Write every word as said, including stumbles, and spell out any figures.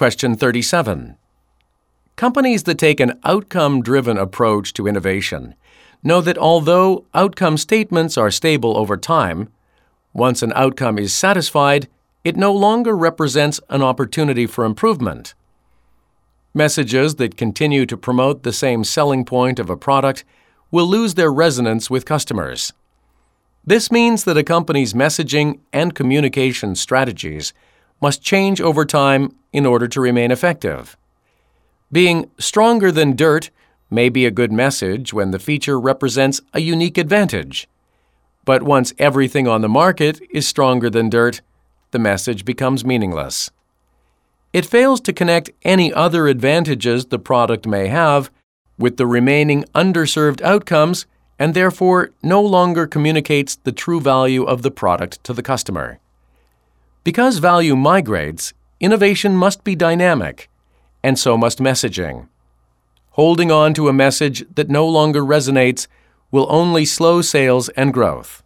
Question thirty-seven. Companies that take an outcome-driven approach to innovation know that although outcome statements are stable over time, once an outcome is satisfied, it no longer represents an opportunity for improvement. Messages that continue to promote the same selling point of a product will lose their resonance with customers. This means that a company's messaging and communication strategies must change over time in order to remain effective. Being stronger than dirt may be a good message when the feature represents a unique advantage. But once everything on the market is stronger than dirt, the message becomes meaningless. It fails to connect any other advantages the product may have with the remaining underserved outcomes and therefore no longer communicates the true value of the product to the customer. Because value migrates, innovation must be dynamic, and so must messaging. Holding on to a message that no longer resonates will only slow sales and growth.